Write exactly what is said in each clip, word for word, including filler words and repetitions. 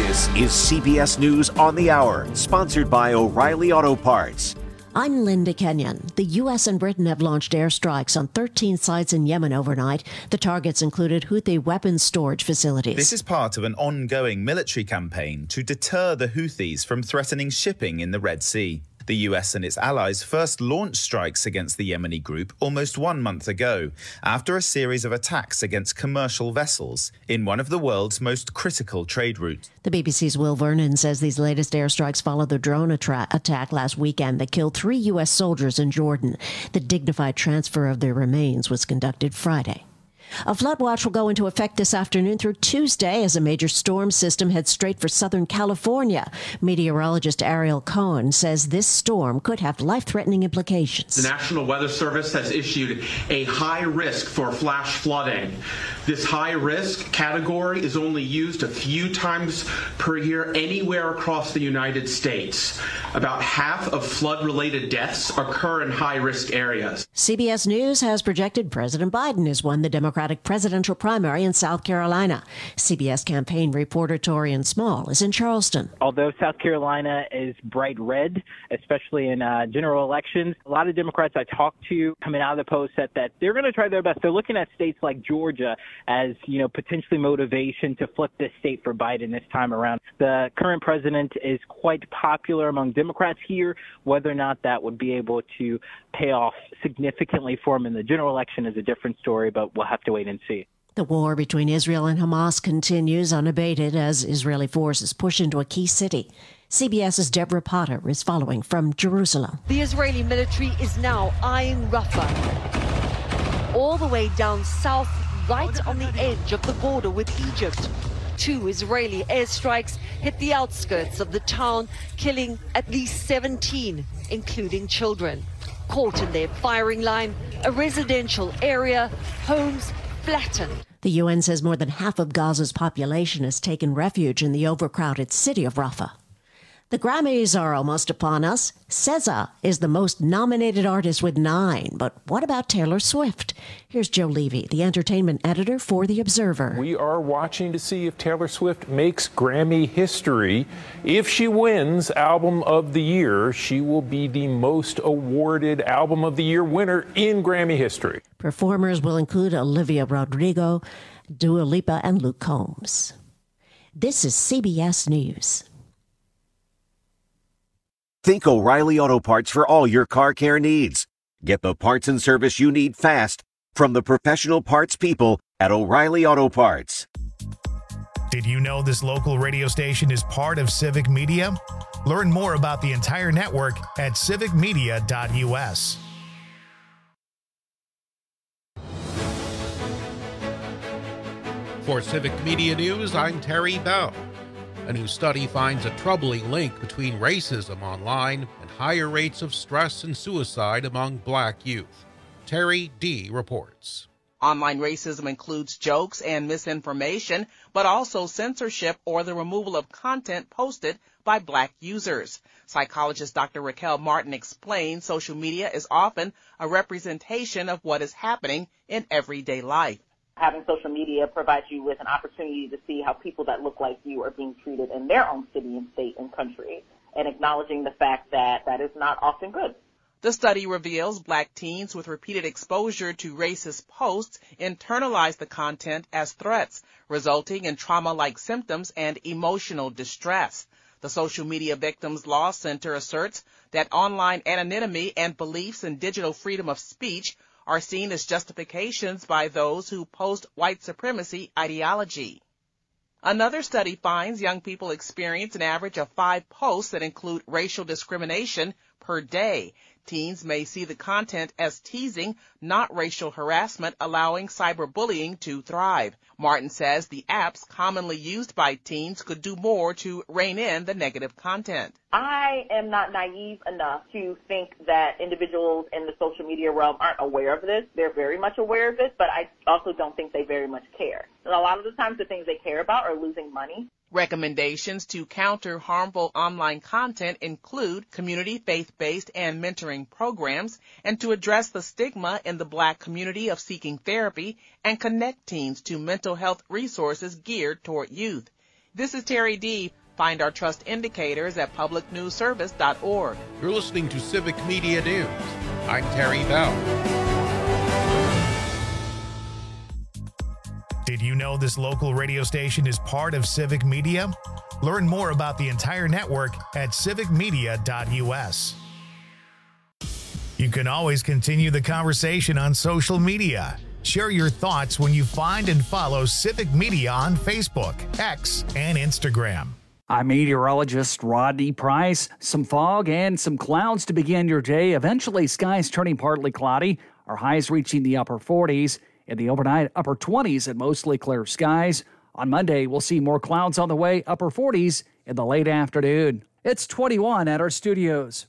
This is C B S News on the Hour, sponsored by O'Reilly Auto Parts. I'm Linda Kenyon. The U S and Britain have launched airstrikes on thirteen sites in Yemen overnight. The targets included Houthi weapons storage facilities. This is part of an ongoing military campaign to deter the Houthis from threatening shipping in the Red Sea. The U S and its allies first launched strikes against the Yemeni group almost one month ago, after a series of attacks against commercial vessels in one of the world's most critical trade routes. The B B C's Will Vernon says these latest airstrikes follow the drone attra- attack last weekend that killed three U S soldiers in Jordan. The dignified transfer of their remains was conducted Friday. A flood watch will go into effect this afternoon through Tuesday as a major storm system heads straight for Southern California. Meteorologist Ariel Cohen says this storm could have life-threatening implications. The National Weather Service has issued a high risk for flash flooding. This high risk category is only used a few times per year anywhere across the United States. About half of flood-related deaths occur in high-risk areas. C B S News has projected President Biden has won the Democratic presidential primary in South Carolina. C B S campaign reporter Torian Small is in Charleston. Although South Carolina is bright red, especially in uh, general elections, a lot of Democrats I talked to coming out of the poll said that they're going to try their best. They're looking at states like Georgia as, you know, potentially motivation to flip this state for Biden this time around. The current president is quite popular among Democrats here. Whether or not that would be able to pay off significantly for him in the general election is a different story, but we'll have to wait and see. The war between Israel and Hamas continues unabated as Israeli forces push into a key city. CBS's Deborah Potter is following from Jerusalem. The Israeli military is now eyeing Rafah, all the way down south, right on the edge of the border with Egypt. Two Israeli airstrikes hit the outskirts of the town, killing at least seventeen, including children. Caught in their firing line, a residential area, homes flattened. The U N says more than half of Gaza's population has taken refuge in the overcrowded city of Rafah. The Grammys are almost upon us. S Z A is the most nominated artist with nine. But what about Taylor Swift? Here's Joe Levy, the entertainment editor for The Observer. We are watching to see if Taylor Swift makes Grammy history. If she wins Album of the Year, she will be the most awarded Album of the Year winner in Grammy history. Performers will include Olivia Rodrigo, Dua Lipa, and Luke Combs. This is C B S News. Think O'Reilly Auto Parts for all your car care needs. Get the parts and service you need fast from the professional parts people at O'Reilly Auto Parts. Did you know this local radio station is part of Civic Media? Learn more about the entire network at civic media dot U S. For Civic Media News, I'm Terry Bell. A new study finds a troubling link between racism online and higher rates of stress and suicide among black youth. Terry D. reports. Online racism includes jokes and misinformation, but also censorship or the removal of content posted by black users. Psychologist Doctor Raquel Martin explains social media is often a representation of what is happening in everyday life. Having social media provides you with an opportunity to see how people that look like you are being treated in their own city and state and country, and acknowledging the fact that that is not often good. The study reveals black teens with repeated exposure to racist posts internalize the content as threats, resulting in trauma-like symptoms and emotional distress. The Social Media Victims Law Center asserts that online anonymity and beliefs in digital freedom of speech are seen as justifications by those who post white supremacy ideology. Another study finds young people experience an average of five posts that include racial discrimination per day. Teens may see the content as teasing, not racial harassment, allowing cyberbullying to thrive. Martin says the apps commonly used by teens could do more to rein in the negative content. I am not naive enough to think that individuals in the social media realm aren't aware of this. They're very much aware of it, but I also don't think they very much care. And a lot of the times the things they care about are losing money. Recommendations to counter harmful online content include community faith-based and mentoring programs, and to address the stigma in the black community of seeking therapy and connect teens to mental health resources geared toward youth. This is Terry D. Find our trust indicators at public news service dot org. You're listening to Civic Media News. I'm Terry Bell. Did you know this local radio station is part of Civic Media? Learn more about the entire network at civic media dot u s. You can always continue the conversation on social media. Share your thoughts when you find and follow Civic Media on Facebook, X, and Instagram. I'm meteorologist Rodney Price. Some fog and some clouds to begin your day. Eventually, skies turning partly cloudy. Our highs reaching the upper forties. In the overnight, upper twenties and mostly clear skies. On Monday, we'll see more clouds on the way, upper forties in the late afternoon. It's twenty-one at our studios.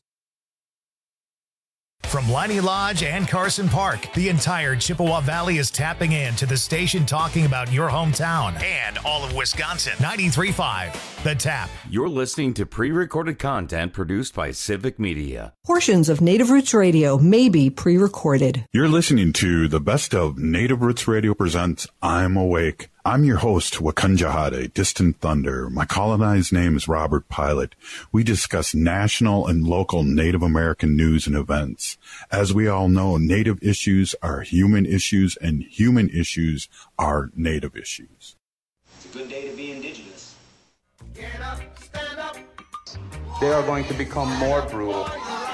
From Leinie Lodge and Carson Park, the entire Chippewa Valley is tapping in to the station talking about your hometown and all of Wisconsin. ninety-three point five, The Tap. You're listening to pre-recorded content produced by Civic Media. Portions of Native Roots Radio may be pre-recorded. You're listening to the best of Native Roots Radio presents I'm Awake. I'm your host, Wakunjahade, Distant Thunder. My colonized name is Robert Pilot. We discuss national and local Native American news and events. As we all know, Native issues are human issues, and human issues are Native issues. It's a good day to be indigenous. Get up, stand up. They are going to become more brutal.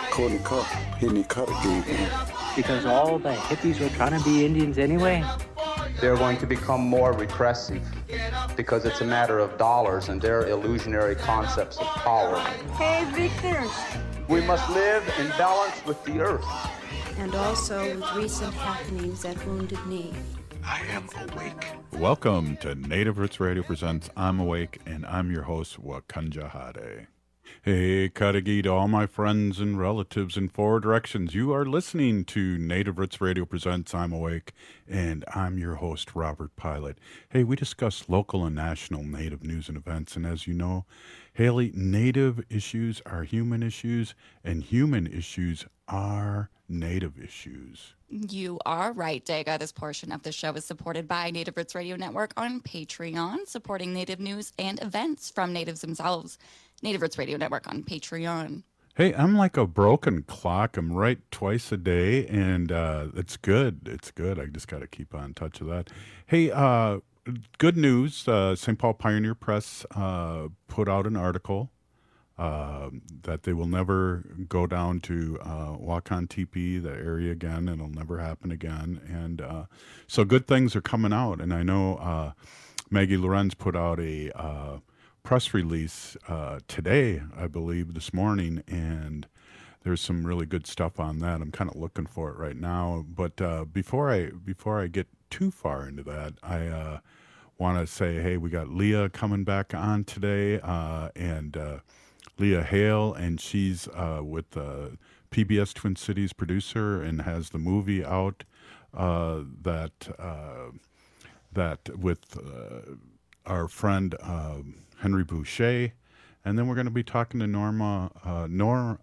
Because all the hippies were trying to be Indians anyway. They're going to become more repressive because it's a matter of dollars and their illusionary concepts of power. Hey, Victor. We must live in balance with the earth. And also with recent happenings at Wounded Knee. I am awake. Welcome to Native Roots Radio presents I'm Awake, and I'm your host, Wakunjahade. Hey, Kadagi, to all my friends and relatives in four directions. You are listening to Native Roots Radio presents I'm Awake, and I'm your host, Robert Pilot. Hey, we discuss local and national Native news and events, and as you know, Haley, Native issues are human issues, and human issues are Native issues. You are right, Daga. This portion of the show is supported by Native Roots Radio Network on Patreon, supporting Native news and events from Natives themselves. Native Roots Radio Network on Patreon. Hey, I'm like a broken clock. I'm right twice a day, and uh, it's good. It's good. I just got to keep on touch of that. Hey, uh, good news. Uh, Saint Paul Pioneer Press uh, put out an article uh, that they will never go down to uh, Wakan Teepee, the area again, and it'll never happen again. And uh, so good things are coming out. And I know uh, Maggie Lorenz put out a uh, press release uh, today, I believe, this morning, and there's some really good stuff on that. I'm kind of looking for it right now. But uh, before I before I get too far into that, I uh, want to say, hey, we got Leah coming back on today, uh, and uh, Leah Hale, and she's uh, with uh, P B S Twin Cities producer and has the movie out uh, that uh, that with uh, our friend uh, Henry Boucher, and then we're going to be talking to Norma uh, Nor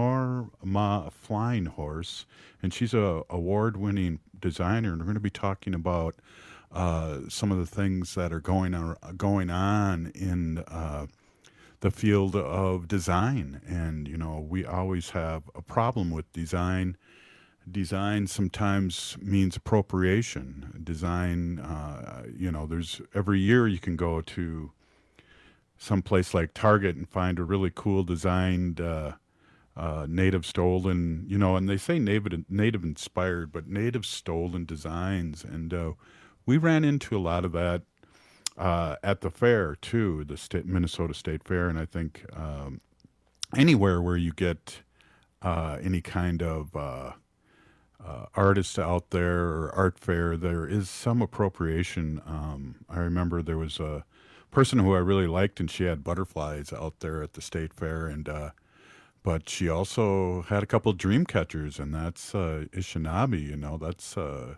Norma Flying Horse, and she's a award-winning designer, and we're going to be talking about uh, some of the things that are going on going on in uh, the field of design. And you know, we always have a problem with design. Design sometimes means appropriation. Design, uh, you know, there's every year you can go to some place like Target and find a really cool designed uh, uh, native stolen, you know, and they say native native inspired, but native stolen designs. And uh, we ran into a lot of that uh, at the fair too, the state, Minnesota State Fair, and I think um, anywhere where you get uh, any kind of uh, uh, artists out there or art fair, there is some appropriation. Um, I remember there was a person who I really liked, and she had butterflies out there at the state fair, and uh, but she also had a couple of dream catchers, and that's uh, Anishinaabe, you know, that's uh,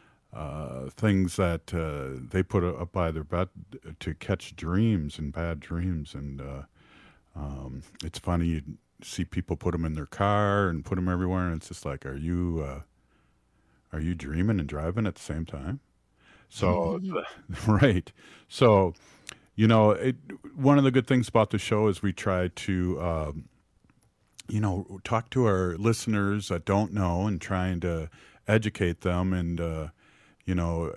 uh, things that uh, they put up by their bed to catch dreams and bad dreams, and uh, um, it's funny, you see people put them in their car and put them everywhere, and it's just like, are you uh, are you dreaming and driving at the same time? So, right, so. you know, it, one of the good things about the show is we try to, um, you know, talk to our listeners that don't know and trying to educate them. And, uh, you know,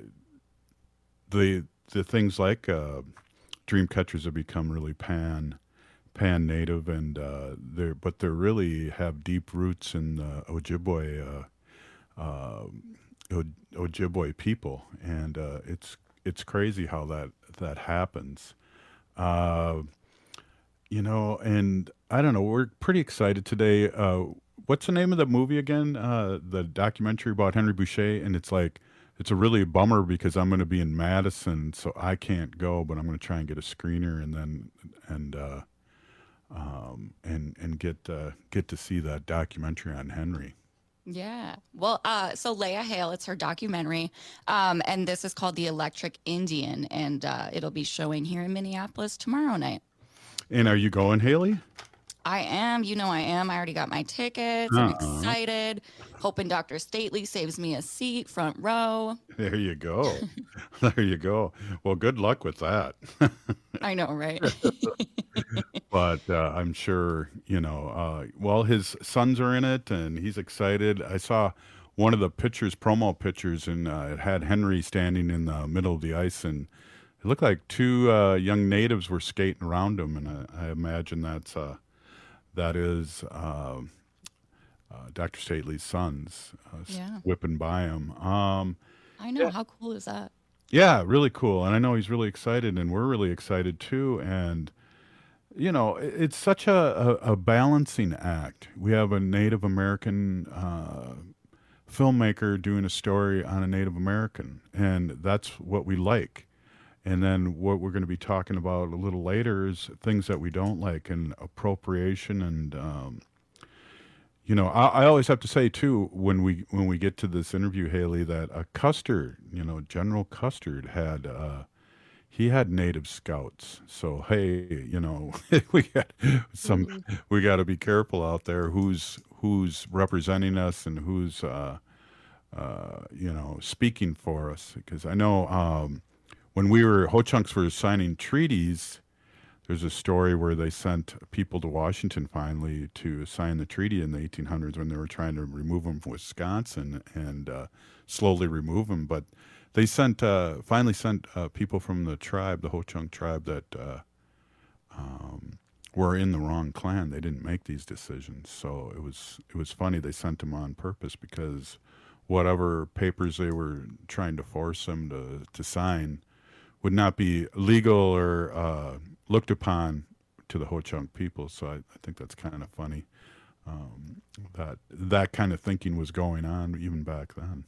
the the things like uh, dream catchers have become really pan pan native, and uh, they're but they really have deep roots in the Ojibwe uh, uh, Ojibwe people, and uh, it's it's crazy how that that happens. Uh, you know, and I don't know. We're pretty excited today. Uh, what's the name of the movie again? Uh, the documentary about Henry Boucher, and it's like. It's a really bummer because I'm going to be in Madison, so I can't go. But I'm going to try and get a screener and then and uh, um, and and get uh, get to see that documentary on Henry. Yeah. Well, uh, so Leah Hale, it's her documentary, um, and this is called The Electric Indian, and uh, it'll be showing here in Minneapolis tomorrow night. And are you going, Haley? I am. You know I am. I already got my tickets. I'm Uh-uh. excited. Hoping Doctor Stately saves me a seat, front row. There you go. There you go. Well, good luck with that. I know, right? But uh, I'm sure, you know, uh, well, his sons are in it, and he's excited. I saw one of the pictures, promo pictures, and uh, it had Henry standing in the middle of the ice, and it looked like two uh, young natives were skating around him, and I, I imagine that's uh, that is uh, uh, Doctor Stately's sons uh, Yeah. whipping by him. Um, I know. How cool is that? yeah, really cool. And I know he's really excited, and we're really excited too. And, you know, it- it's such a, a, a balancing act. We have a Native American uh, filmmaker doing a story on a Native American, and that's what we like. And then what we're going to be talking about a little later is things that we don't like, and appropriation. And, um, you know, I, I always have to say, too, when we when we get to this interview, Haley, that uh, Custer, you know, General Custer had, uh, he had Native scouts. So, hey, you know, we got some, we got to be careful out there who's, who's representing us and who's, uh, uh, you know, speaking for us. Because I know, um, when we were, Ho-Chunks were signing treaties, there's a story where they sent people to Washington finally to sign the treaty in the eighteen hundreds when they were trying to remove them from Wisconsin and uh, slowly remove them. But they sent, uh, finally sent uh, people from the tribe, the Ho-Chunk tribe, that uh, um, were in the wrong clan. They didn't make these decisions. So it was, it was funny. They sent them on purpose because whatever papers they were trying to force them to, to sign would not be legal or uh, looked upon to the Ho-Chunk people. So I, I think that's kind of funny um, that that kind of thinking was going on even back then.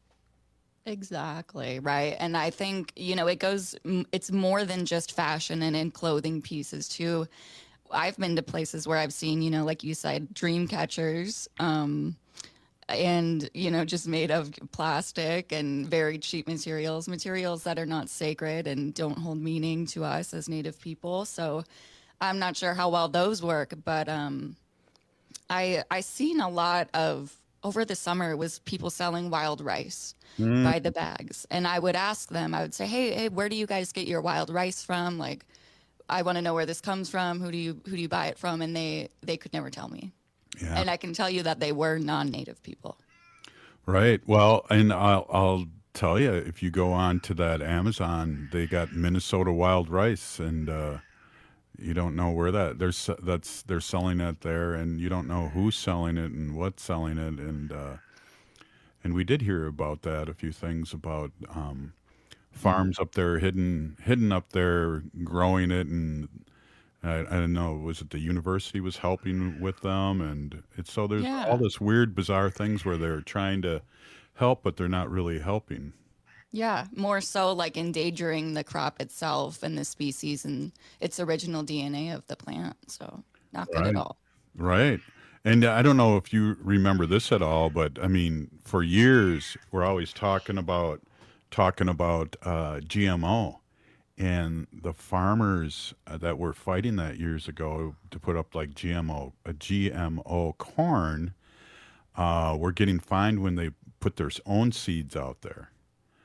Exactly, right. And I think, you know, it goes, m- it's more than just fashion and in clothing pieces too. I've been to places where I've seen, you know, like you said, dream catchers, um, and, you know, just made of plastic and very cheap materials, materials that are not sacred and don't hold meaning to us as Native people. So I'm not sure how well those work, but um, I I seen a lot of, over the summer, it was people selling wild rice Mm. by the bags. And I would ask them, I would say, hey, hey, where do you guys get your wild rice from? Like, I want to know where this comes from. Who do you who do you buy it from? And they they could never tell me. Yeah. And I can tell you that they were non-Native people. Right. Well, and I'll, I'll tell you, if you go on to that Amazon, they got Minnesota wild rice, and uh, you don't know where that they're se- that's they're selling it there, and you don't know who's selling it and what's selling it, and uh, and we did hear about that, a few things about um, farms up there hidden hidden up there growing it, and I, I don't know, was it the university was helping with them, and it's so there's Yeah. all this weird, bizarre things where they're trying to help, but they're not really helping. Yeah, more so like endangering the crop itself and the species and its original D N A of the plant. So not good Right. at all. Right. And I don't know if you remember this at all, but I mean, for years we're always talking about talking about uh, G M O, and the farmers uh, that were fighting that years ago to put up like G M O, a G M O corn, uh, were getting fined when they put their own seeds out there.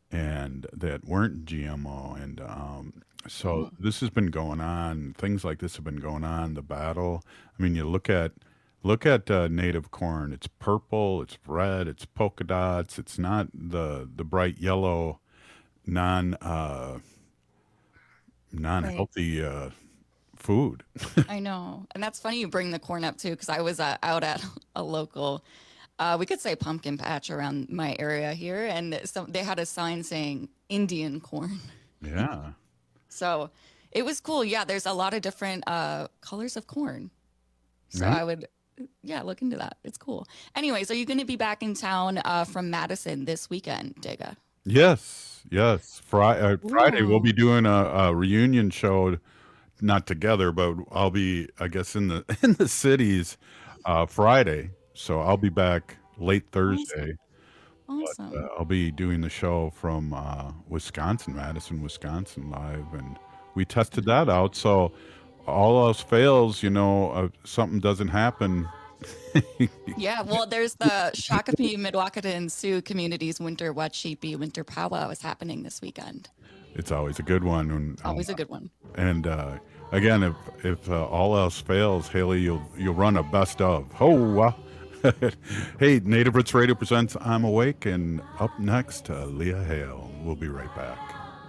and that weren't G M O. And um, so this has been going on. Things like this have been going on. The battle. I mean, you look at look at uh, native corn. It's purple. It's red. It's polka dots. It's not the the bright yellow, non uh, non healthy uh, food. I know, and that's funny you bring the corn up too, because I was uh, out at a local. Uh, we could say pumpkin patch around my area here, and so they had a sign saying Indian corn. Yeah. So it was cool. Yeah, there's a lot of different uh, colors of corn. So Yeah. I would, yeah, look into that. It's cool. Anyways, are you going to be back in town uh, from Madison this weekend, Digga? Yes, yes. Friday, uh, Friday we'll Ooh. be doing a, a reunion show, not together, but I'll be, I guess, in the in the cities uh, Friday. So I'll be back late Thursday. Awesome. But, uh, I'll be doing the show from uh, Wisconsin, Madison, Wisconsin, live, and we tested that out. So all else fails, you know, uh, something doesn't happen. Yeah, well, there's the Shakopee, Mdewakanton, Sioux communities winter Wachipi winter powwow is happening this weekend. It's always a good one. And, Always a good one. And uh, again, if if uh, all else fails, Haley, you'll you'll run a best of. Oh, uh, hey, Native Roots Radio presents I'm Awake, and up next, uh, Leah Hale. We'll be right back.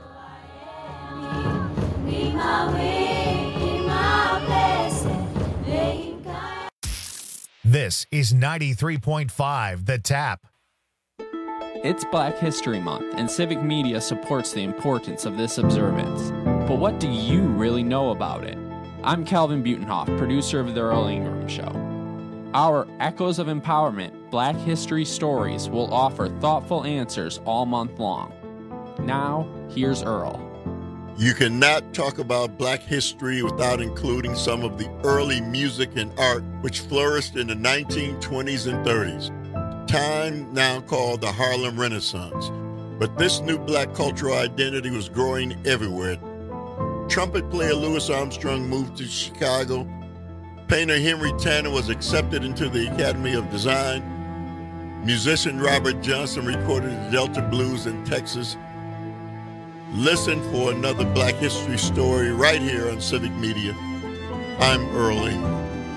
This is ninety-three point five The Tap. It's Black History Month, and Civic Media supports the importance of this observance. But what do you really know about it? I'm Calvin Butenhoff, producer of The Earl Ingram Show. Our Echoes of Empowerment Black History Stories will offer thoughtful answers all month long. Now, here's Earl. You cannot talk about Black history without including some of the early music and art which flourished in the nineteen twenties and thirties. Time now called the Harlem Renaissance. But this new Black cultural identity was growing everywhere. Trumpet player Louis Armstrong moved to Chicago. Painter Henry Tanner was accepted into the Academy of Design. Musician Robert Johnson recorded the Delta Blues in Texas. Listen for another Black history story right here on Civic Media. I'm Earl Ingram.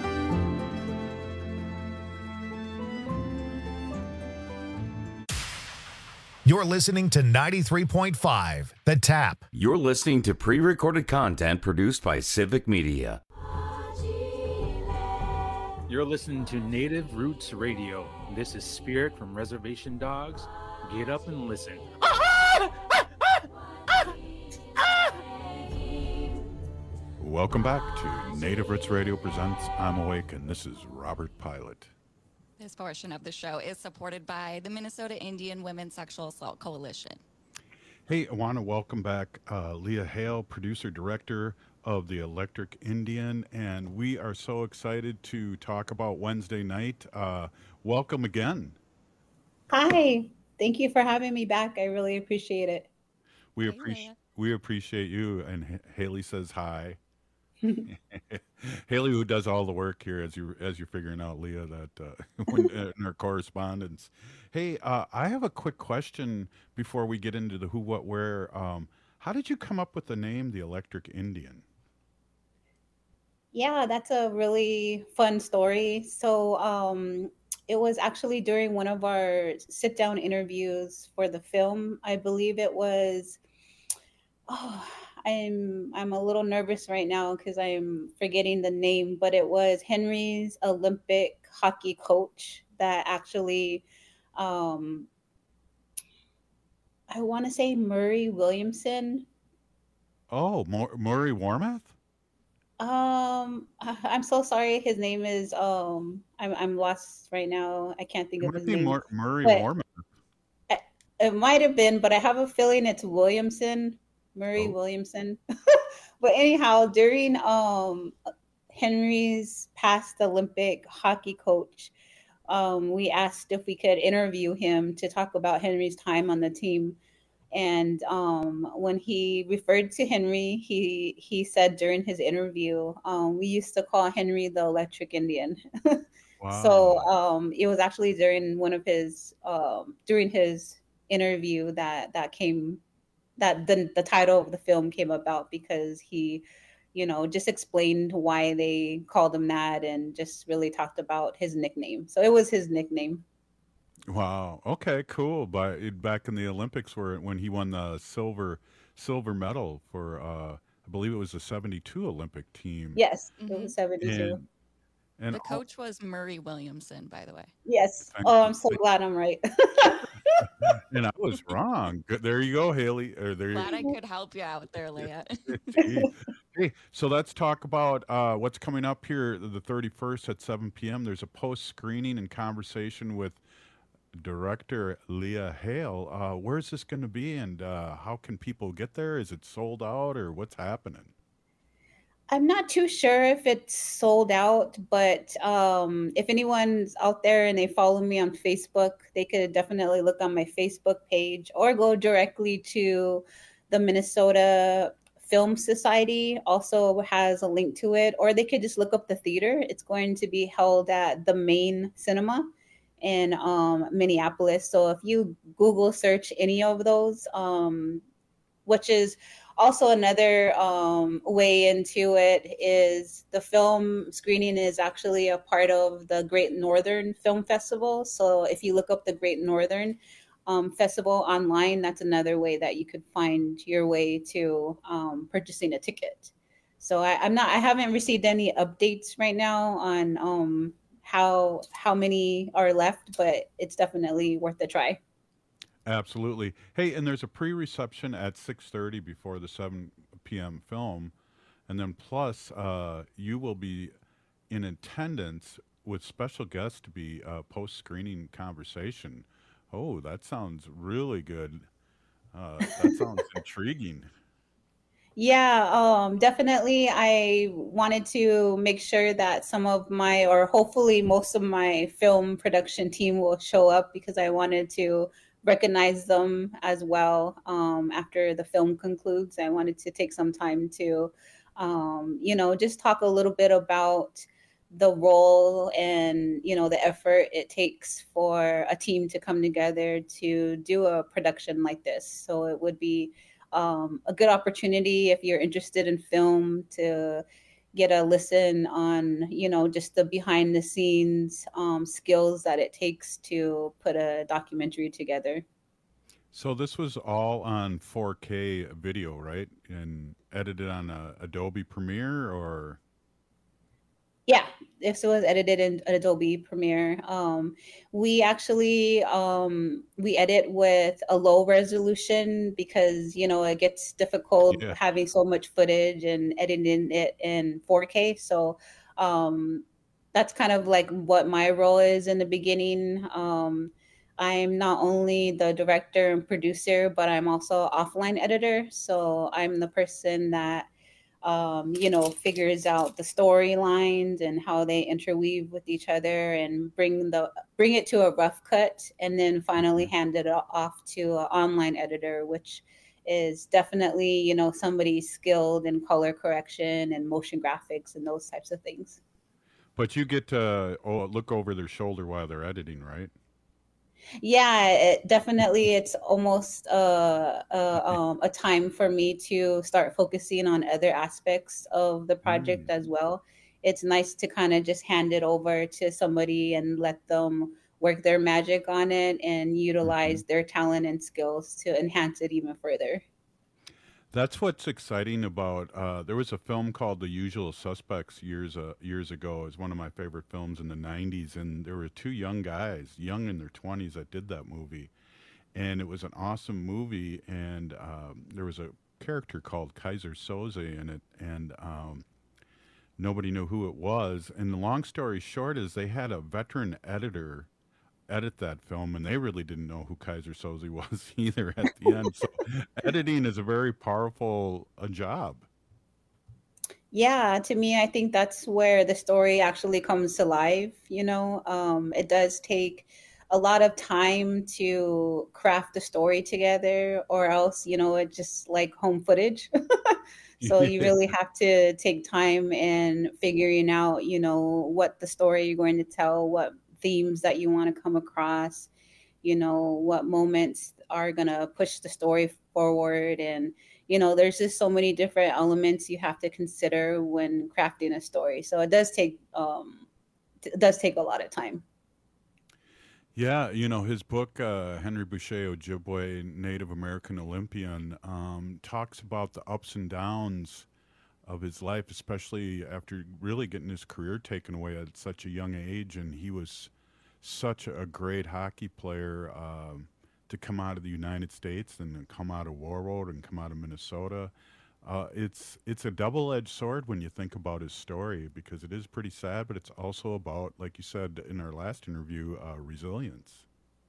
You're listening to ninety-three point five The Tap. You're listening to pre-recorded content produced by Civic Media. You're listening to Native Roots Radio. This is Spirit from Reservation Dogs. Get up and listen. Welcome back to Native Roots Radio presents I'm Awake, and this is Robert Pilot. This portion of the show is supported by the Minnesota Indian Women's Sexual Assault Coalition. Hey, I want to welcome back uh, Leah Hale, producer director of the Electric Indian, and we are so excited to talk about Wednesday night. Uh, welcome again. Hi, thank you for having me back. I really appreciate it. We appreciate we appreciate you. And H- Haley says hi. Haley, who does all the work here, as you as you're figuring out, Leah, that uh, when, uh, in our correspondence. Hey, uh, I have a quick question before we get into the who, what, where. Um, how did you come up with the name, the Electric Indian? Yeah, that's a really fun story. So um, it was actually during one of our sit-down interviews for the film. I believe it was. Oh, I'm I'm a little nervous right now because I'm forgetting the name, but it was Henry's Olympic hockey coach that actually, um, I want to say Murray Williamson. Oh, Mur- Murray Warmath? Um, I- I'm so sorry. His name is um, I'm I'm lost right now. I can't think It of might his be name. Mur- Murray But Warmath. it might have been, but I have a feeling it's Williamson, Murray Oh. Williamson. But anyhow, during um Henry's past Olympic hockey coach, um, we asked if we could interview him to talk about Henry's time on the team. And um, when he referred to Henry, he he said during his interview, um, we used to call Henry the Electric Indian. So um, it was actually during one of his um, during his interview that that came that the the title of the film came about, because he, you know, just explained why they called him that and just really talked about his nickname. So it was his nickname. Wow. Okay. Cool. But back in the Olympics, where when he won the silver silver medal for, uh, I believe it was the seventy-two Olympic team. Yes, it Mhm. was seventy-two. And, and The coach was Murray Williamson, by the way. Yes. Thank Oh, you. I'm so glad I'm right. and I was wrong. Good. There you go, Haley. Or there. Glad I could help you out there, Leah. Gee. Hey, so let's talk about uh, what's coming up here the thirty-first at seven p.m. There's a post-screening and conversation with director Leah Hale. Uh, where's this going to be, and uh, how can people get there? Is it sold out, or what's happening? I'm not too sure if it's sold out, but um, if anyone's out there and they follow me on Facebook, they could definitely look on my Facebook page or go directly to the Minnesota Film Society, also has a link to it, or they could just look up the theater. It's going to be held at the Main Cinema in um, Minneapolis. So if you Google search any of those, um, which is also another um, way into it, is the film screening is actually a part of the Great Northern Film Festival. So if you look up the Great Northern um, Festival online, that's another way that you could find your way to um, purchasing a ticket. So I, I'm not, I haven't received any updates right now on um, how how many are left, but it's definitely worth a try. Absolutely. Hey, and there's a pre-reception at six thirty before the seven p.m. film, and then plus uh, you will be in attendance with special guests to be a post-screening conversation. Oh, that sounds really good. Uh, that sounds intriguing. Yeah, um, definitely. I wanted to make sure that some of my, or hopefully most of my film production team will show up, because I wanted to recognize them as well. Um, after the film concludes, I wanted to take some time to, um, you know, just talk a little bit about the role and, you know, the effort it takes for a team to come together to do a production like this. So it would be um, a good opportunity if you're interested in film to get a listen on, you know, just the behind the scenes um, skills that it takes to put a documentary together. So this was all on four K video, right? And edited on uh, Adobe Premiere, or? Yeah, this was edited in Adobe Premiere. Um, we actually um, we edit with a low resolution because, you know, it gets difficult Yeah. having so much footage and editing it in four K. So um, that's kind of like what my role is in the beginning. Um, I'm not only the director and producer, but I'm also offline editor. So I'm the person that um, you know, figures out the storylines and how they interweave with each other and bring the bring it to a rough cut, and then finally hand it off to an online editor, which is definitely, you know, somebody skilled in color correction and motion graphics and those types of things. But you get to oh, look over their shoulder while they're editing, right? Yeah, it, definitely. It's almost uh, uh, um, a time for me to start focusing on other aspects of the project as well. It's nice to kind of just hand it over to somebody and let them work their magic on it and utilize their talent and skills to enhance it even further. That's what's exciting about. Uh, there was a film called The Usual Suspects years uh, years ago. It was one of my favorite films in the nineties, and there were two young guys, young in their twenties, that did that movie, and it was an awesome movie. And um, there was a character called Kaiser Soze in it, and um, nobody knew who it was. And the long story short is they had a veteran editor edit that film, and they really didn't know who Kaiser Soze was either at the end. So editing is a very powerful uh, job. Yeah, to me, I think that's where the story actually comes to life. You know, um, it does take a lot of time to craft the story together, or else, you know, it's just like home footage. So you really have to take time in figuring out, you know, what the story you're going to tell, what themes that you want to come across, you know, what moments are going to push the story forward. And, you know, there's just so many different elements you have to consider when crafting a story. So it does take, um, it does take a lot of time. Yeah, you know, his book, uh, Henry Boucher, Ojibwe, Native American Olympian, um, talks about the ups and downs of his life, especially after really getting his career taken away at such a young age. And he was such a great hockey player um, to come out of the United States and then come out of Warroad and come out of Minnesota. Uh, it's it's a double-edged sword when you think about his story, because it is pretty sad, but it's also about, like you said in our last interview, uh, resilience.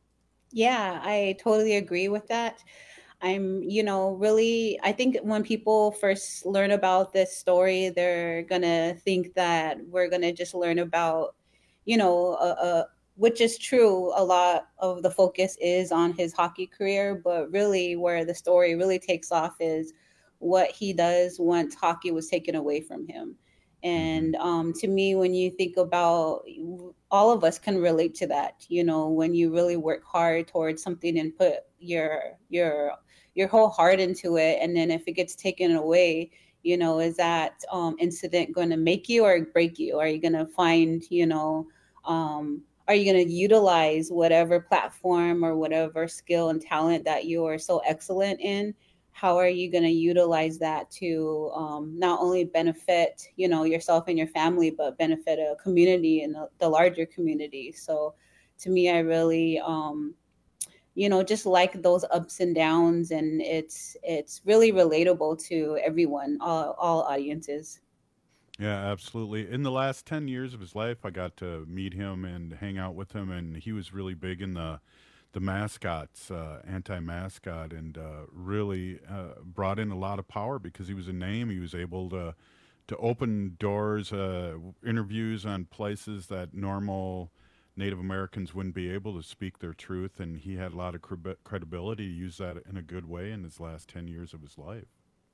Yeah, I totally agree with that. I'm, you know, really, I think when people first learn about this story, they're going to think that we're going to just learn about, you know, a, a, which is true. A lot of the focus is on his hockey career, but really where the story really takes off is what he does once hockey was taken away from him. And um, to me, when you think about, all of us can relate to that, you know, when you really work hard towards something and put your your your whole heart into it, and then if it gets taken away, you know, is that um, incident going to make you or break you? Are you going to find, you know, um, are you going to utilize whatever platform or whatever skill and talent that you are so excellent in? How are you going to utilize that to um, not only benefit, you know, yourself and your family, but benefit a community and the, the larger community? So to me, I really, um, you know, just like those ups and downs, and it's it's really relatable to everyone, all, all audiences. Yeah, absolutely. In the last ten years of his life, I got to meet him and hang out with him, and he was really big in the the mascots, uh, anti-mascot, and uh, really uh, brought in a lot of power because he was a name. He was able to to open doors, uh, interviews on places that normal Native Americans wouldn't be able to speak their truth, and he had a lot of cre- credibility to use that in a good way in his last ten years of his life.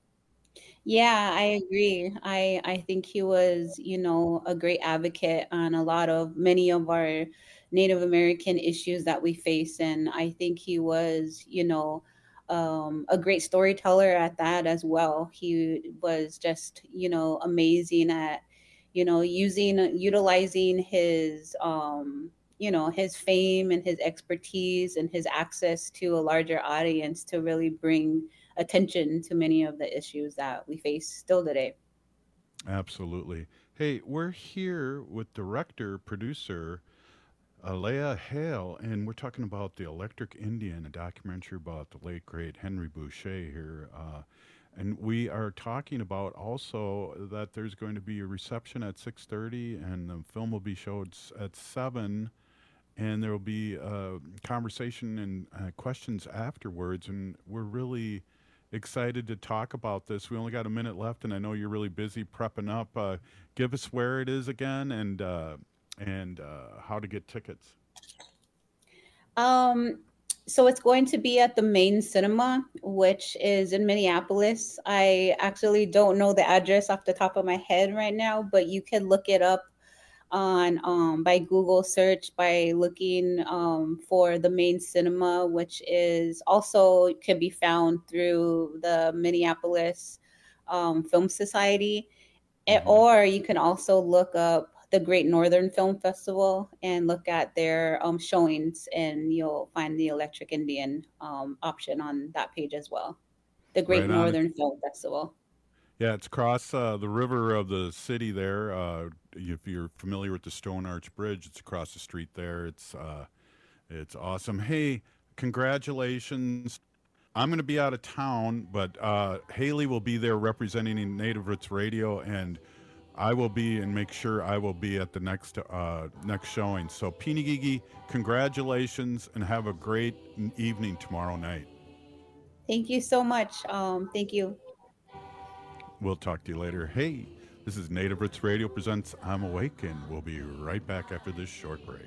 Yeah, I agree. I I think he was, you know, a great advocate on a lot of many of our Native American issues that we face. And I think he was, you know, um, a great storyteller at that as well. He was just, you know, amazing at, you know, using, utilizing his, um, you know, his fame and his expertise and his access to a larger audience to really bring attention to many of the issues that we face still today. Absolutely. Hey, we're here with director, producer, Alea Hale, and we're talking about The Electric Indian, a documentary about the late, great Henry Boucher here. Uh, and we are talking about also that there's going to be a reception at six thirty, and the film will be showed at seven, and there will be a conversation and uh, questions afterwards, and we're really excited to talk about this. We only got a minute left, and I know you're really busy prepping up. Uh, give us where it is again, and uh, and uh, how to get tickets. Um, so it's going to be at the Main Cinema, which is in Minneapolis. I actually don't know the address off the top of my head right now, but you can look it up on um, by Google search by looking um, for the Main Cinema, which is also can be found through the Minneapolis um, Film Society, mm-hmm. or you can also look up the Great Northern Film Festival and look at their um, showings, and you'll find the Electric Indian um, option on that page as well. The Great right Northern Film Festival. Yeah, it's across uh, the river of the city there. Uh, if you're familiar with the Stone Arch Bridge, it's across the street there. It's uh, it's awesome. Hey, congratulations. I'm going to be out of town, but uh, Haley will be there representing Native Roots Radio, and I will be and make sure I will be at the next uh, next showing. So, Pinigigi, congratulations, and have a great evening tomorrow night. Thank you so much. Um, thank you. We'll talk to you later. Hey, this is Native Roots Radio presents I'm Awake, and we'll be right back after this short break.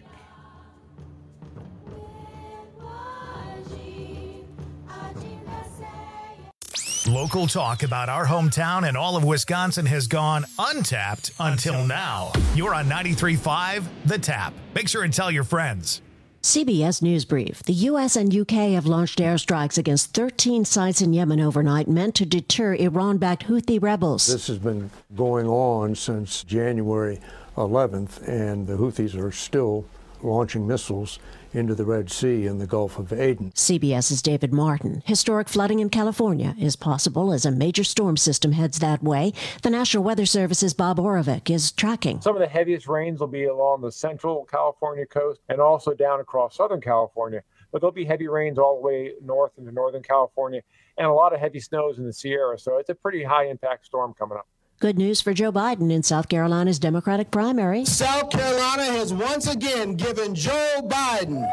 Local talk about our hometown and all of Wisconsin has gone untapped until now. You're on ninety-three point five The Tap. Make sure and tell your friends. C B S News Brief. The U S and U K have launched airstrikes against thirteen sites in Yemen overnight meant to deter Iran-backed Houthi rebels. This has been going on since January eleventh, and the Houthis are still launching missiles into the Red Sea and the Gulf of Aden. CBS's David Martin. Historic flooding in California is possible as a major storm system heads that way. The National Weather Service's Bob Oravec is tracking. Some of the heaviest rains will be along the central California coast and also down across Southern California. But there'll be heavy rains all the way north into Northern California and a lot of heavy snows in the Sierra. So it's a pretty high impact storm coming up. Good news for Joe Biden in South Carolina's Democratic primary. South Carolina has once again given Joe Biden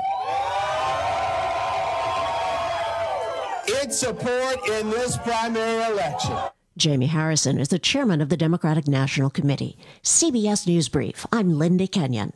its support in this primary election. Jamie Harrison is the chairman of the Democratic National Committee. C B S News Brief. I'm Linda Kenyon.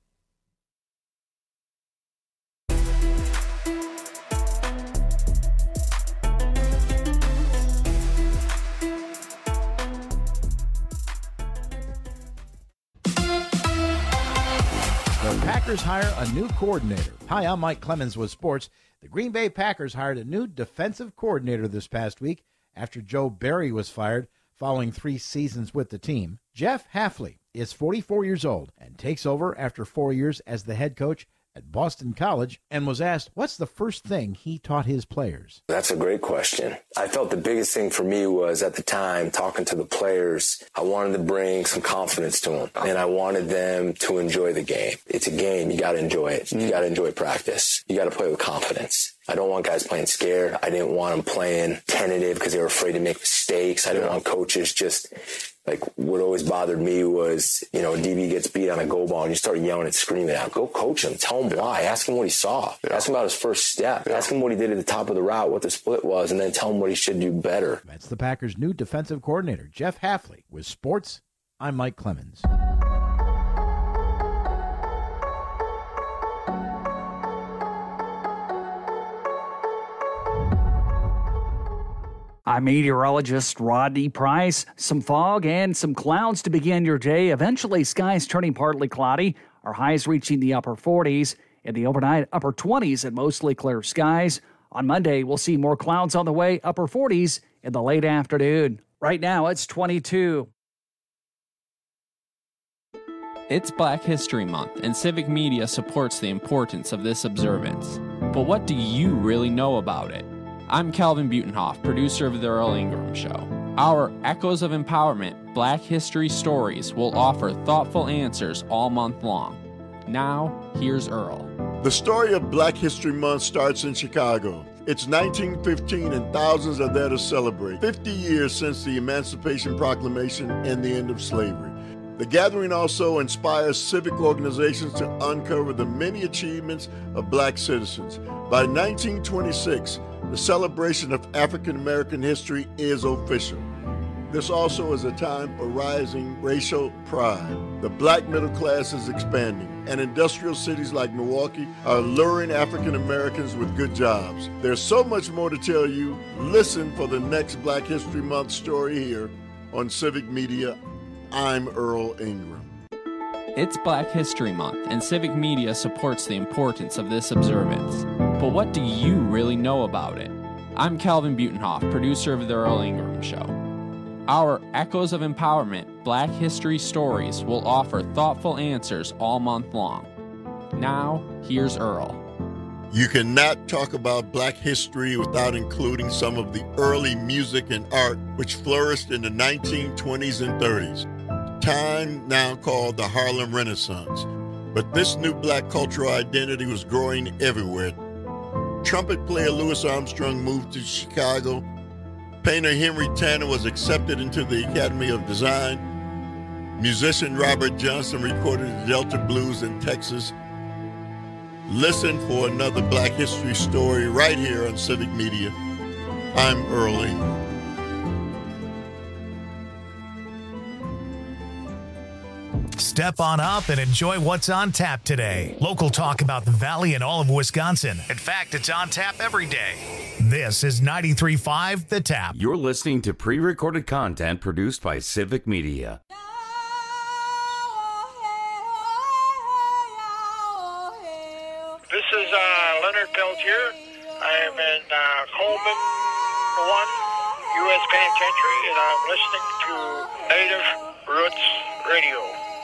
The Packers hire a new coordinator. Hi, I'm Mike Clemens with sports. The Green Bay Packers hired a new defensive coordinator this past week after Joe Barry was fired following three seasons with the team. Jeff Hafley is forty-four years old and takes over after four years as the head coach at Boston College and was asked what's the first thing he taught his players. That's a great question. I felt the biggest thing for me was at the time talking to the players, I wanted to bring some confidence to them and I wanted them to enjoy the game. It's a game. You got to enjoy it. You got to enjoy practice. You got to play with confidence. I don't want guys playing scared. I didn't want them playing tentative because they were afraid to make mistakes. I didn't want coaches just like what always bothered me was, you know, D B gets beat on a goal ball and you start yelling and screaming out. Go coach him. Tell him why. Ask him what he saw. Yeah. Ask him about his first step. Yeah. Ask him what he did at the top of the route, what the split was, and then tell him what he should do better. That's the Packers' new defensive coordinator, Jeff Hafley. With sports, I'm Mike Clemens. I'm meteorologist Rodney Price. Some fog and some clouds to begin your day. Eventually, skies turning partly cloudy. Our highs reaching the upper forties. In the overnight, upper twenties and mostly clear skies. On Monday, we'll see more clouds on the way, upper forties in the late afternoon. Right now, it's twenty-two. It's Black History Month, and civic media supports the importance of this observance. But what do you really know about it? I'm Calvin Butenhoff, producer of The Earl Ingram Show. Our Echoes of Empowerment Black History Stories will offer thoughtful answers all month long. Now, here's Earl. The story of Black History Month starts in Chicago. It's nineteen fifteen and thousands are there to celebrate. fifty years since the Emancipation Proclamation and the end of slavery. The gathering also inspires civic organizations to uncover the many achievements of black citizens. By nineteen twenty-six, the celebration of African American history is official. This also is a time for rising racial pride. The black middle class is expanding, and industrial cities like Milwaukee are luring African Americans with good jobs. There's so much more to tell you. Listen for the next Black History Month story here on Civic Media. I'm Earl Ingram. It's Black History Month, and civic media supports the importance of this observance. But what do you really know about it? I'm Calvin Butenhoff, producer of The Earl Ingram Show. Our Echoes of Empowerment Black History Stories will offer thoughtful answers all month long. Now, here's Earl. You cannot talk about black history without including some of the early music and art which flourished in the nineteen twenties and thirties. Time now called the Harlem Renaissance. But this new black cultural identity was growing everywhere. Trumpet player Louis Armstrong moved to Chicago. Painter Henry Tanner was accepted into the Academy of Design. Musician Robert Johnson recorded the Delta Blues in Texas. Listen for another Black History story right here on Civic Media. I'm Earl Ingram. Step on up and enjoy what's on tap today. Local talk about the Valley and all of Wisconsin. In fact, it's on tap every day. This is ninety-three point five The Tap. You're listening to pre-recorded content produced by Civic Media. This I'm in uh, Coleman one, U S Penitentiary, and I'm listening to Native Roots Radio.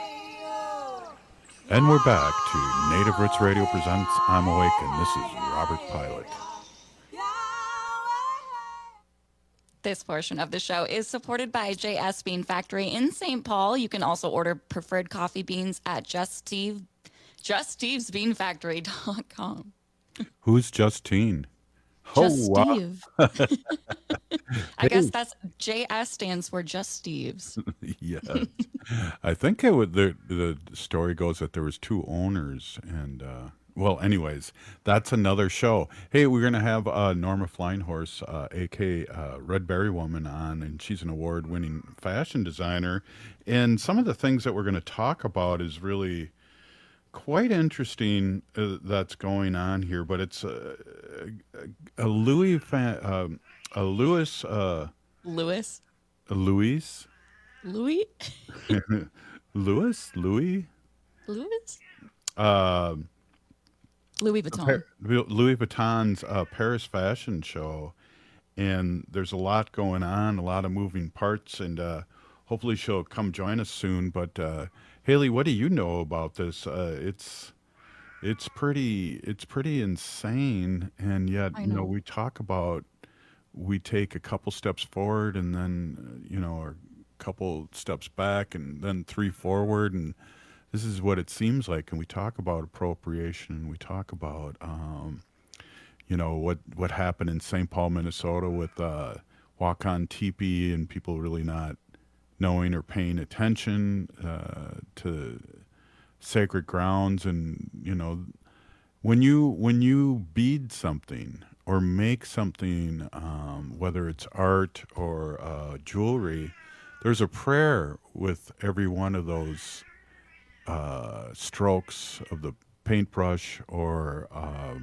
And we're back to Native Roots Radio presents I'm Awake, and this is Robert Pilot. This portion of the show is supported by J S Bean Factory in Saint Paul. You can also order preferred coffee beans at Just Steve, just steves bean factory dot com. Who's Justine? Just oh, wow. Steve. I guess that's J S stands for Just Steves. Yes. I think it would, the, the story goes that there was two owners and, uh, well, anyways, that's another show. Hey, we're going to have uh, Norma Fleinhorst, uh, a k a. Uh, Red Berry Woman, on, and she's an award-winning fashion designer. And some of the things that we're going to talk about is really quite interesting uh, that's going on here. But it's uh, a Louis, fa- uh, a Louis, uh, Louis, a Louis, Louis, Louis, Louis, Louis, uh, Louis Vuitton. Louis Vuitton's uh, Paris fashion show, and there's a lot going on, a lot of moving parts, and uh, hopefully she'll come join us soon. But uh, Haley, what do you know about this? Uh, it's it's pretty it's pretty insane, and yet I you know know. we talk about we take a couple steps forward, and then uh, you know a couple steps back, and then three forward, and this is what it seems like. And we talk about appropriation, and we talk about, um, you know, what, what happened in Saint Paul, Minnesota with uh, walk-on teepee and people really not knowing or paying attention uh, to sacred grounds. And, you know, when you when you bead something or make something, um, whether it's art or uh, jewelry, there's a prayer with every one of those Uh, strokes of the paintbrush or uh,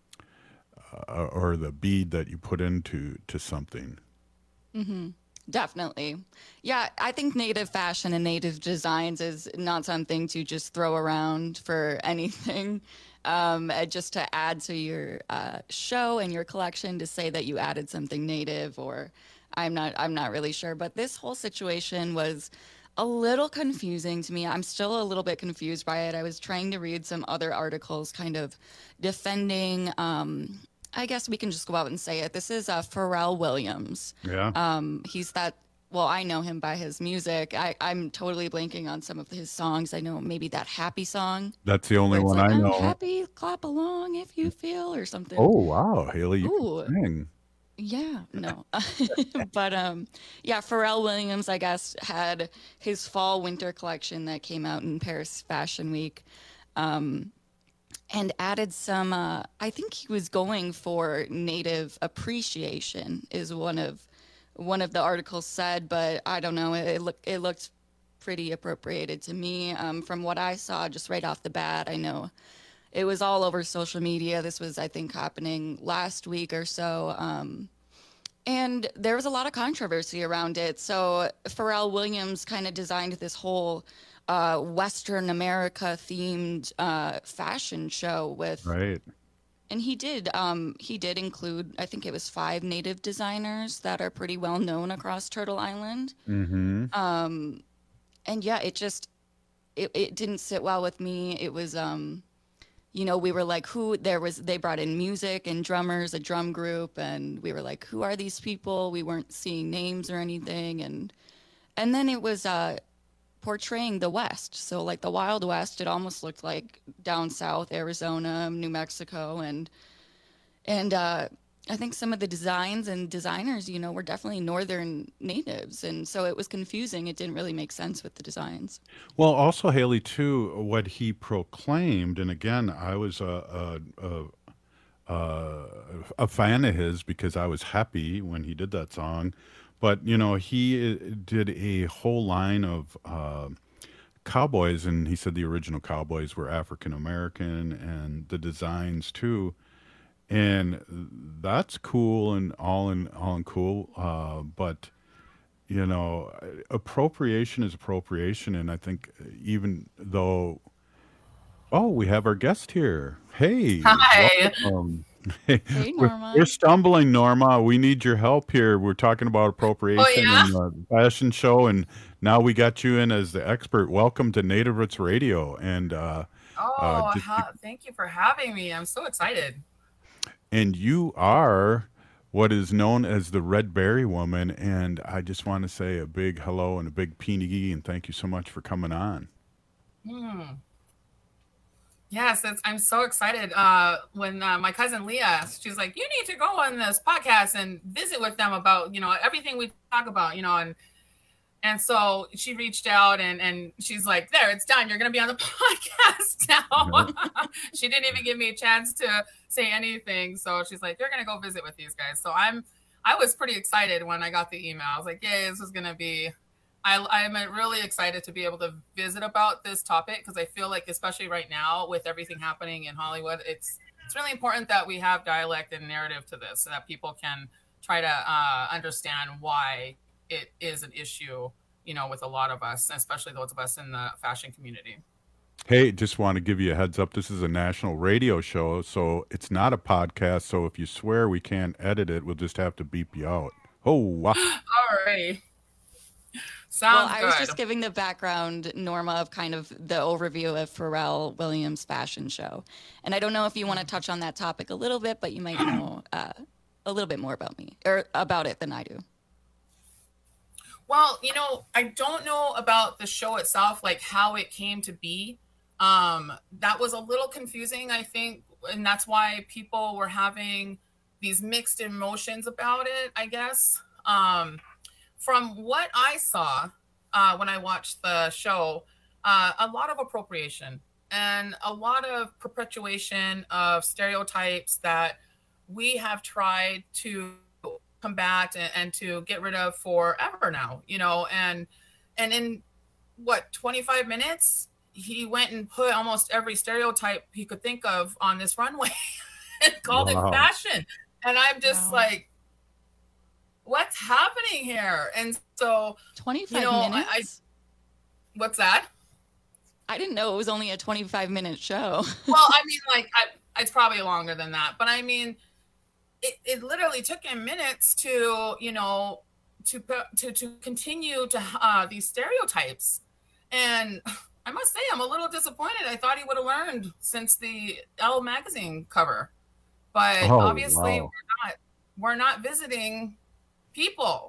uh, or the bead that you put into to something. Mm-hmm. Definitely. Yeah, I think native fashion and native designs is not something to just throw around for anything. Um, uh, just to add to your uh, show and your collection to say that you added something native, or I'm not I'm not really sure. But this whole situation was a little confusing to me. I'm still a little bit confused by it. I was trying to read some other articles kind of defending, um, I guess we can just go out and say it. This is uh, Pharrell Williams. Yeah. Um, he's that, well, I know him by his music. I, I'm totally blanking on some of his songs. I know maybe that Happy song. That's the only where it's one like, I I'm know. happy, clap along if you feel, or something. Oh, wow, Haley, you Ooh. can sing. Yeah, no. But um yeah, Pharrell Williams, I guess, had his fall winter collection that came out in Paris Fashion Week. Um and added some uh I think he was going for native appreciation is one of one of the articles said, but I don't know, it, it looked it looked pretty appropriated to me. Um from what I saw just right off the bat, I know it was all over social media. This was, I think, happening last week or so. Um, and there was a lot of controversy around it. So Pharrell Williams kind of designed this whole uh, Western America themed uh, fashion show with, right. And he did, um, he did include, I think it was five native designers that are pretty well known across Turtle Island. Mm-hmm. Um, and yeah, it just, it, it didn't sit well with me. It was, um, you know, we were like, who, there was, they brought in music and drummers, a drum group, and we were like, who are these people? We weren't seeing names or anything. And, and then it was, uh, portraying the West. So like the Wild West, it almost looked like down south, Arizona, New Mexico. And, and, uh, I think some of the designs and designers, you know, were definitely northern natives. And so it was confusing. It didn't really make sense with the designs. Well, also, Haley, too, what he proclaimed, and again, I was a, a, a, a, a fan of his because I was happy when he did that song. But, you know, he did a whole line of uh, cowboys, and he said the original cowboys were African-American, and the designs, too. And that's cool and all in all in cool, uh, but you know, appropriation is appropriation, and I think even though, oh, we have our guest here. Hey, hi. welcome. Hey, Hey, we're, Norma. we're stumbling, Norma. We need your help here. We're talking about appropriation Oh, yeah? and the fashion show, and now we got you in as the expert. Welcome to Native Roots Radio, and uh, Oh, uh, just, ha- thank you for having me. I'm so excited. and you are what is known as the Red Berry Woman, and I just want to say a big hello and a big peenie, and thank you so much for coming on. Hmm. Yes, it's, I'm so excited. Uh, when uh, my cousin Leah, she's like, you need to go on this podcast and visit with them about, you know, everything we talk about, you know, and and so she reached out and and she's like, there, it's done. You're going to be on the podcast now. Mm-hmm. She didn't even give me a chance to say anything. So she's like, you're going to go visit with these guys. So I'm, I was pretty excited when I got the email. I was like, yay, this is going to be, I, I'm really excited to be able to visit about this topic because I feel like, especially right now with everything happening in Hollywood, it's it's really important that we have dialect and narrative to this so that people can try to uh, understand why it is an issue, you know, with a lot of us, especially those of us in the fashion community. Hey, just want to give you a heads up. This is a national radio show, so it's not a podcast. So if you swear we can't edit it, we'll just have to beep you out. Oh, wow. All right. Sounds well, I good. was just giving the background, Norma, of kind of the overview of Pharrell Williams' fashion show. And I don't know if you want to touch on that topic a little bit, but you might know uh, a little bit more about me or about it than I do. Well, you know, I don't know about the show itself, like how it came to be. Um, that was a little confusing, I think, and that's why people were having these mixed emotions about it, I guess. Um, from what I saw uh, when I watched the show, uh, a lot of appropriation and a lot of perpetuation of stereotypes that we have tried to combat and, and to get rid of forever now, you know, and and in what twenty-five minutes he went and put almost every stereotype he could think of on this runway and called Wow. it fashion. And I'm just Wow. like, what's happening here? And so twenty-five you know, minutes? I, I what's that? I didn't know it was only a twenty-five minute show. Well, I mean, like I, it's probably longer than that, but I mean, it, it literally took him minutes to, you know, to to to continue to uh, these stereotypes, and I must say I'm a little disappointed. I thought he would have learned since the Elle magazine cover, but Oh, obviously wow. we're not we're not visiting people.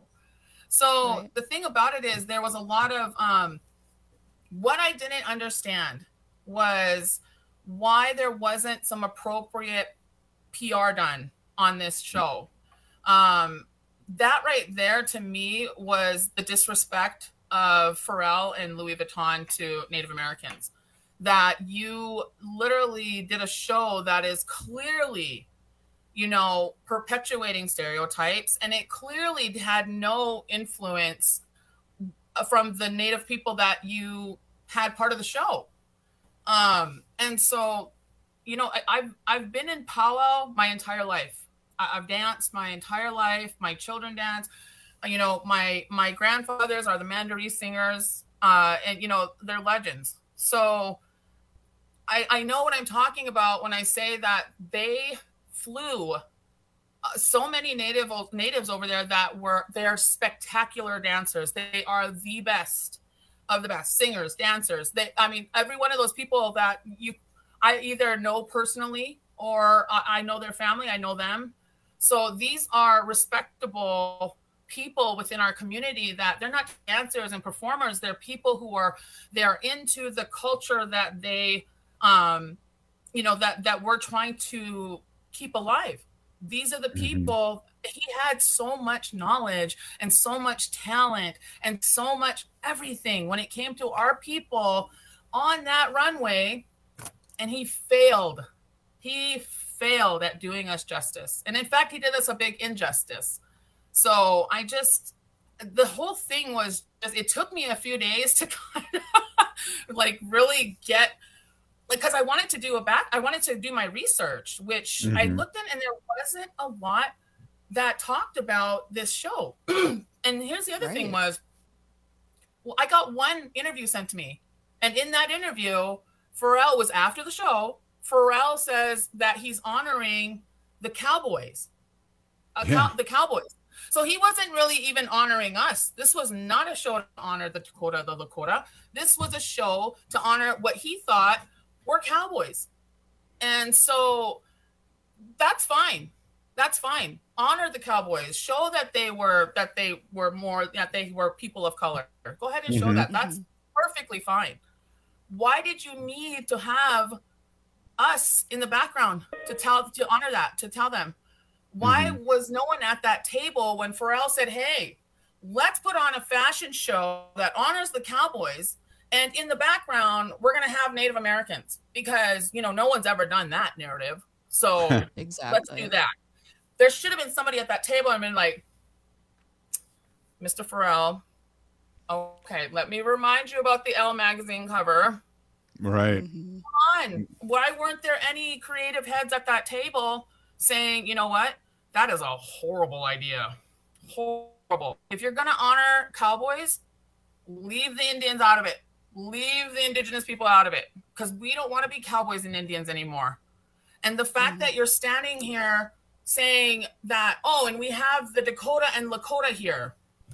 So Right. the thing about it is there was a lot of um, what I didn't understand was why there wasn't some appropriate P R done on this show. Um, that right there to me was the disrespect of Pharrell and Louis Vuitton to Native Americans. That you literally did a show that is clearly, you know, perpetuating stereotypes, and it clearly had no influence from the Native people that you had part of the show. Um, and so, you know, I, I've I've been in powwow my entire life. I, I've danced my entire life. My children dance. You know, my my grandfathers are the Mandaree singers, uh, and you know they're legends. So I, I know what I'm talking about when I say that they flew uh, so many native natives over there that were they're spectacular dancers. They are the best of the best singers, dancers. They, I mean, every one of those people that you, I either know personally or I, I know their family. I know them. So these are respectable people within our community that they're not dancers and performers. They're people who are they're into the culture that they um you know that that we're trying to keep alive. These are the people. He had so much knowledge and so much talent and so much everything when it came to our people on that runway, and he failed. He failed at doing us justice. And in fact, he did us a big injustice. So I just, the whole thing was just, it took me a few days to kind of like really get, like, because I wanted to do a back, I wanted to do my research, which mm-hmm. I looked at, and there wasn't a lot that talked about this show. And here's the other right. thing was, well, I got one interview sent to me. And in that interview, Pharrell was after the show. Pharrell says that he's honoring the Cowboys. Uh, Yeah. cow- the Cowboys. So he wasn't really even honoring us. This was not a show to honor the Dakota, the Lakota. This was a show to honor what he thought were Cowboys. And so that's fine. That's fine. Honor the Cowboys. Show that they were that they were more that they were people of color. Go ahead and show Mhm. that. That's perfectly fine. Why did you need to have us in the background to tell to honor that, to tell them? Why Mhm. was no one at that table when Pharrell said, "Hey, let's put on a fashion show that honors the Cowboys, and in the background we're going to have Native Americans because, you know, no one's ever done that narrative. So Exactly. let's do that." There should have been somebody at that table and been like, "Mister Pharrell, okay, let me remind you about the Elle magazine cover. Right. Come on. Why weren't there any creative heads at that table saying, you know what? That is a horrible idea. Horrible. If you're going to honor Cowboys, leave the Indians out of it. Leave the indigenous people out of it because we don't want to be Cowboys and Indians anymore." And the fact that you're standing here saying that, oh, and we have the Dakota and Lakota here.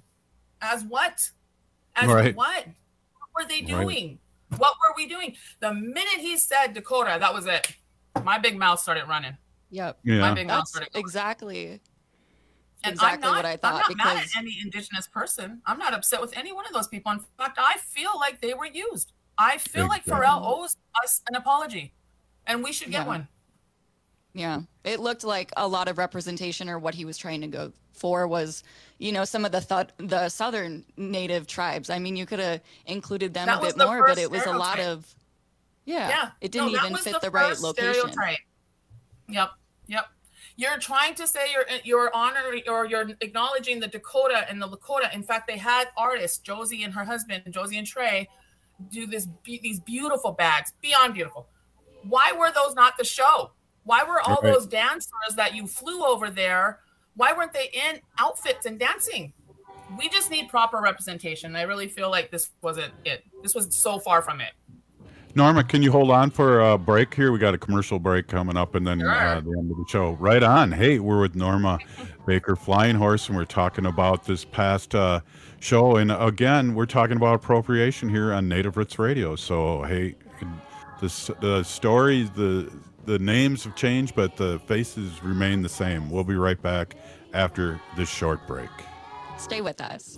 As what? As Right. what? What were they Right. doing? What were we doing? The minute he said Dakota, that was it. My big mouth started running. Yep. Yeah. My big mouth That's started going. exactly And exactly I'm not, what I I'm thought not mad because at any indigenous person. I'm not upset with any one of those people. In fact, I feel like they were used. I feel like Exactly. Pharrell owes us an apology, and we should get Yeah. one. yeah, it looked like a lot of representation, or what he was trying to go for was, you know, some of the thought the southern native tribes. I mean, you could have included them That a was bit the more, but first it was a lot stereotype. of yeah, Yeah, it didn't no, that even was fit the, right first location. stereotype. Yep, yep. You're trying to say you're you're honoring or you're acknowledging the Dakota and the Lakota. In fact, they had artists, Josie and her husband, Josie and Trey, do this be- these beautiful bags, beyond beautiful. Why were those not the show? Why were all Right. those dancers that you flew over there? Why weren't they in outfits and dancing? We just need proper representation. I really feel like this wasn't it. This was so far from it. Norma, can you hold on for a break here? We got a commercial break coming up and then Sure. uh, the end of the show. Right on. Hey, we're with Norma Baker Flying Horse, and we're talking about this past uh, show. And again, we're talking about appropriation here on Native Roots Radio. So, hey, the, s- the stories, the, the names have changed, but the faces remain the same. We'll be right back after this short break. Stay with us.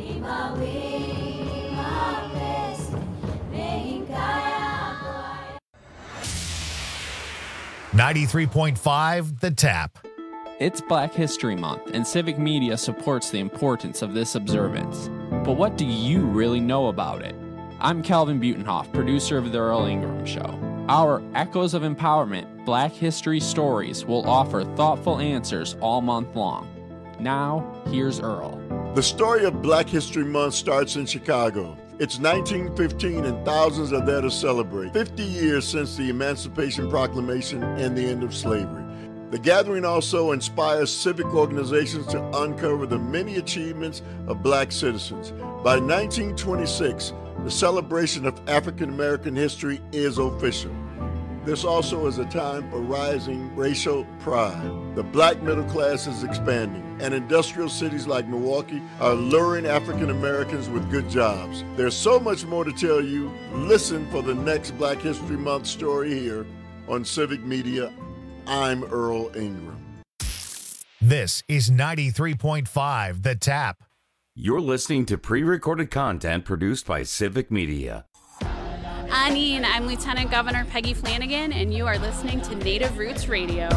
ninety-three point five The Tap. It's Black History Month, and Civic Media supports the importance of this observance. But what do you really know about it? I'm Calvin Butenhoff, producer of The Earl Ingram Show. Our Echoes of Empowerment Black History Stories will offer thoughtful answers all month long. Now, here's Earl. The story of Black History Month starts in Chicago. It's nineteen fifteen and thousands are there to celebrate fifty years since the Emancipation Proclamation and the end of slavery. The gathering also inspires civic organizations to uncover the many achievements of black citizens. By nineteen twenty-six, the celebration of African American history is official. This also is a time for rising racial pride. The black middle class is expanding, and industrial cities like Milwaukee are luring African Americans with good jobs. There's so much more to tell you. Listen for the next Black History Month story here on Civic Media. I'm Earl Ingram. This is ninety-three point five The Tap. You're listening to pre-recorded content produced by Civic Media. Anine, I'm Lieutenant Governor Peggy Flanagan, and you are listening to Native Roots Radio.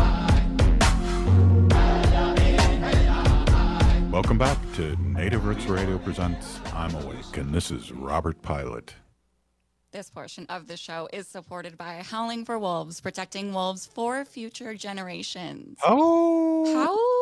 Welcome back to Native Roots Radio presents I'm Awake, and this is Robert Pilot. This portion of the show is supported by Howling for Wolves, protecting wolves for future generations. Oh!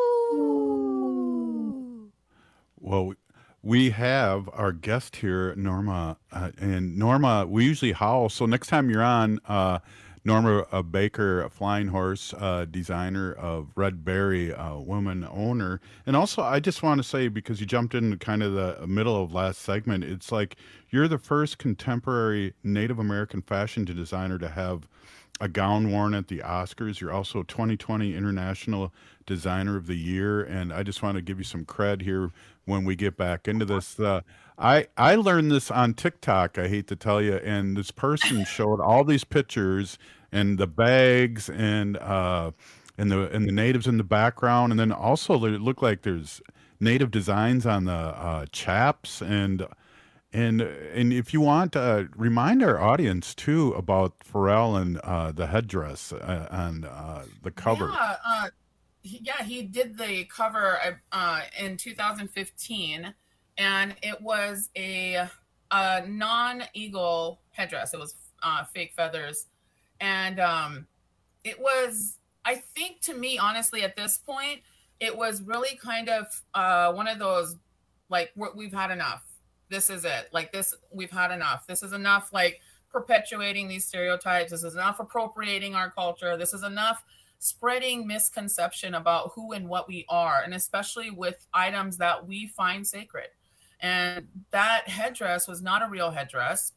How? Well, we have our guest here, Norma. Uh, and Norma, we usually howl. So next time you're on, uh, Norma uh, Baker, a Flying Horse uh, designer of Red Berry, uh, woman owner. And also, I just want to say, because you jumped in kind of the middle of last segment, it's like you're the first contemporary Native American fashion designer to have a gown worn at the Oscars. You're also twenty twenty International Designer of the Year, and I just want to give you some cred here when we get back into this. Uh, I I learned this on TikTok, I hate to tell you, and this person showed all these pictures and the bags and uh, and the and the natives in the background, and then also it looked like there's native designs on the uh, chaps and. And and if you want, uh, remind our audience too about Pharrell and uh, the headdress uh, on uh, the cover. Yeah, uh, he, yeah, he did the cover uh, in two thousand fifteen, and it was a, a non-eagle headdress. It was uh, fake feathers, and um, it was, I think, to me, honestly, at this point, it was really kind of uh, one of those like we're, we've had enough. This is it. Like this, we've had enough. This is enough, like perpetuating these stereotypes. This is enough appropriating our culture. This is enough spreading misconception about who and what we are, and especially with items that we find sacred. And that headdress was not a real headdress,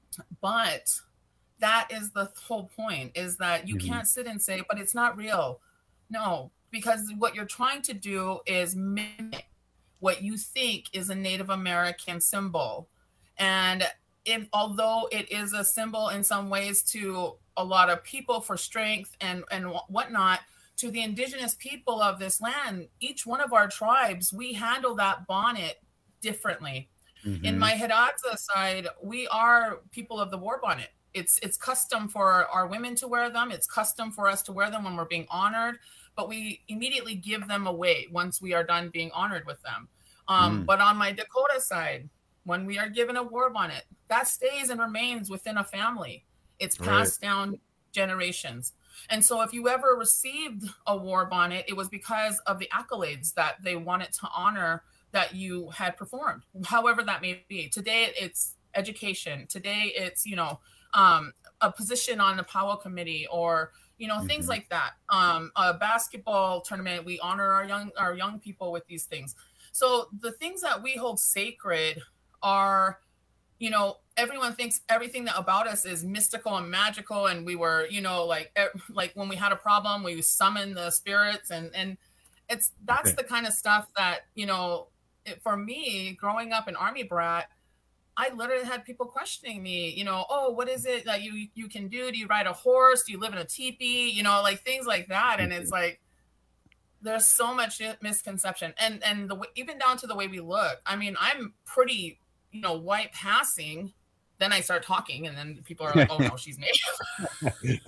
but that is the whole point, is that you mm-hmm. can't sit and say, but it's not real. No, because what you're trying to do is mimic what you think is a Native American symbol. And if, although it is a symbol in some ways to a lot of people for strength and, and whatnot, to the indigenous people of this land, each one of our tribes, we handle that bonnet differently. Mm-hmm. In my Hidatsa side, we are people of the war bonnet. It's it's custom for our women to wear them. It's custom for us to wear them when we're being honored, but we immediately give them away once we are done being honored with them. Um, mm. But on my Dakota side, when we are given a war bonnet, that stays and remains within a family. It's passed right. down generations. And so if you ever received a war bonnet, it was because of the accolades that they wanted to honor that you had performed, however that may be. Today, it's education. Today, it's, you know, um, a position on the Powwow committee, or, you know, mm-hmm. things like that. Um, a basketball tournament, we honor our young our young people with these things. So the things that we hold sacred are, you know, everyone thinks everything that about us is mystical and magical. And we were, you know, like, like when we had a problem, we summoned the spirits, and, and it's, that's the kind of stuff that, you know, it, for me, growing up an Army brat, I literally had people questioning me, you know, oh, what is it that you, you can do? Do you ride a horse? Do you live in a teepee? You know, like things like that. And it's like, there's so much misconception, and, and the even down to the way we look. I mean, I'm pretty, you know, white passing. Then I start talking, and then people are like, oh no, she's Native. she's,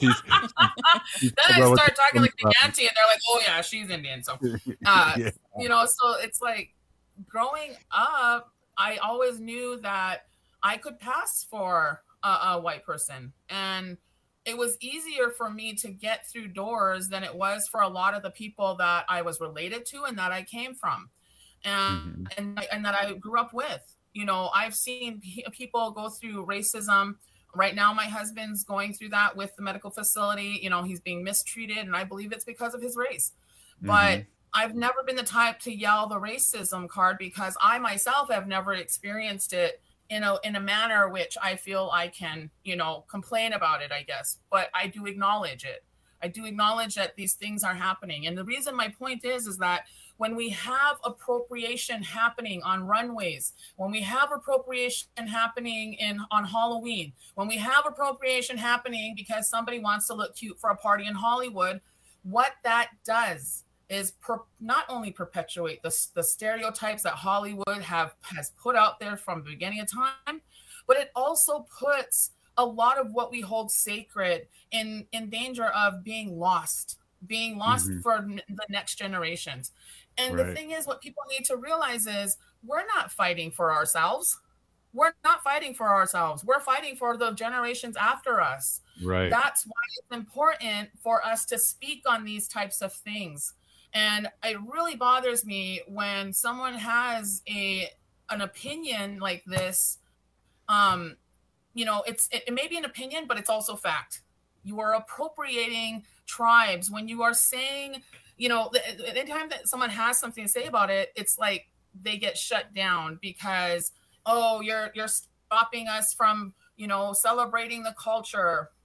she's then I start talking like the auntie, and they're like, oh yeah, she's Indian. So, uh, yeah. you know, so it's like growing up, I always knew that I could pass for a, a white person, and it was easier for me to get through doors than it was for a lot of the people that I was related to and that I came from, and mm-hmm. and, and that I grew up with. You know, I've seen p- people go through racism. Right now, my husband's going through that with the medical facility. You know, he's being mistreated, and I believe it's because of his race. Mm-hmm. But I've never been the type to yell the racism card, because I myself have never experienced it in a in a manner which I feel I can, you know, complain about it, I guess. But I do acknowledge it. I do acknowledge that these things are happening. And the reason my point is, is that when we have appropriation happening on runways, when we have appropriation happening in on Halloween, when we have appropriation happening because somebody wants to look cute for a party in Hollywood, what that does is per, not only perpetuate the, the stereotypes that Hollywood have has put out there from the beginning of time, but it also puts a lot of what we hold sacred in, in danger of being lost, being lost mm-hmm. for the next generations. And right. the thing is, what people need to realize is we're not fighting for ourselves. We're not fighting for ourselves. We're fighting for the generations after us. Right. That's why it's important for us to speak on these types of things. And it really bothers me when someone has a an opinion like this. Um, you know, it's it, it may be an opinion, but it's also fact. You are appropriating tribes when you are saying, you know, anytime that someone has something to say about it, it's like they get shut down because, oh, you're you're stopping us from, you know, celebrating the culture.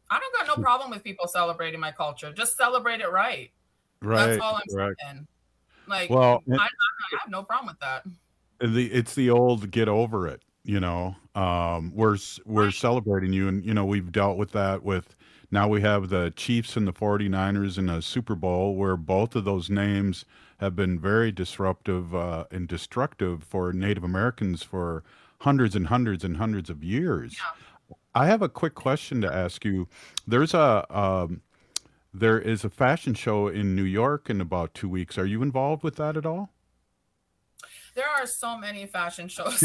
I don't got no problem with people celebrating my culture. Just celebrate it right. Right. That's all I'm right. saying. Like, Well, I, I, I have no problem with that. The it's the old get over it. You know, um, we're s- we're celebrating you, and you know we've dealt with that. With now we have the Chiefs and the forty-niners in a Super Bowl, where both of those names have been very disruptive uh, and destructive for Native Americans for hundreds and hundreds and hundreds of years. I have a quick question to ask you. There's a um, there is a fashion show in New York in about two weeks. Are you involved with that at all? There are so many fashion shows.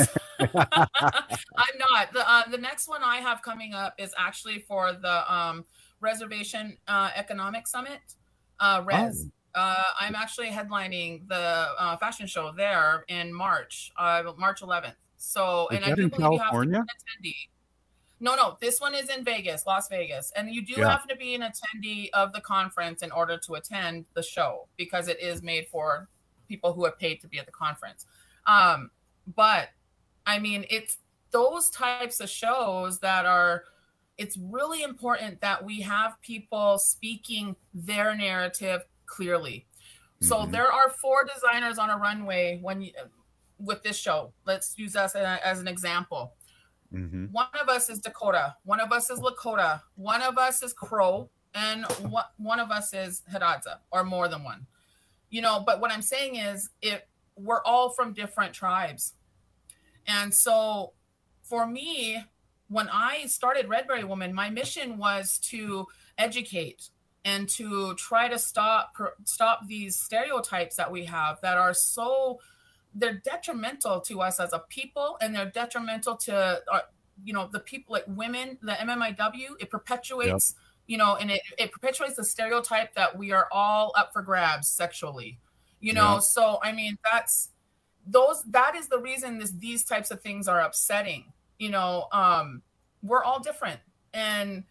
I'm not. The uh, the next one I have coming up is actually for the um, Reservation uh, Economic Summit, uh, RES. Oh. Uh, I'm actually headlining the uh, fashion show there in March, uh, March eleventh. So, Is and I that do in believe you have to be California? an attendee. No, no, this one is in Vegas, Las Vegas, and you do Yeah. have to be an attendee of the conference in order to attend the show because it is made for people who have paid to be at the conference. Um, but I mean, it's those types of shows that are, it's really important that we have people speaking their narrative clearly. So Mhm. there are four designers on a runway when you, with this show. Let's use us as, as an example. Mm-hmm. One of us is Dakota, one of us is Lakota, one of us is Crow, and one, one of us is Hidatsa, or more than one. You know, but what I'm saying is it we're all from different tribes. And so for me, when I started Redberry Woman, my mission was to educate and to try to stop stop these stereotypes that we have that are so they're detrimental to us as a people, and they're detrimental to our, you know, the people like women, the M M I W. It perpetuates, yep. you know, and it, it perpetuates the stereotype that we are all up for grabs sexually, you know? Yep. So, I mean, that's those, that is the reason this, these types of things are upsetting, you know, um, we're all different. And